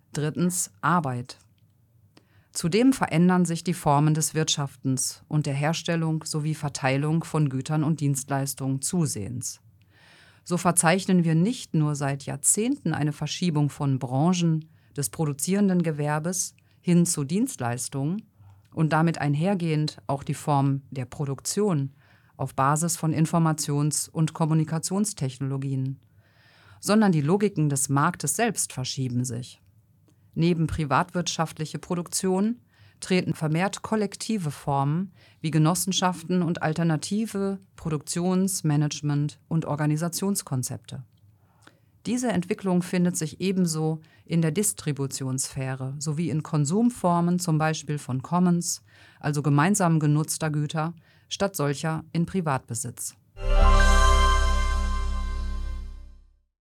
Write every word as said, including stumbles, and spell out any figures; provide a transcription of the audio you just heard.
Drittens Arbeit. Zudem verändern sich die Formen des Wirtschaftens und der Herstellung sowie Verteilung von Gütern und Dienstleistungen zusehends. So verzeichnen wir nicht nur seit Jahrzehnten eine Verschiebung von Branchen des produzierenden Gewerbes hin zu Dienstleistungen und damit einhergehend auch die Form der Produktion auf Basis von Informations- und Kommunikationstechnologien, sondern die Logiken des Marktes selbst verschieben sich. Neben privatwirtschaftliche Produktion treten vermehrt kollektive Formen wie Genossenschaften und alternative Produktions-, Management- und Organisationskonzepte. Diese Entwicklung findet sich ebenso in der Distributionssphäre sowie in Konsumformen, zum Beispiel von Commons, also gemeinsam genutzter Güter, statt solcher in Privatbesitz.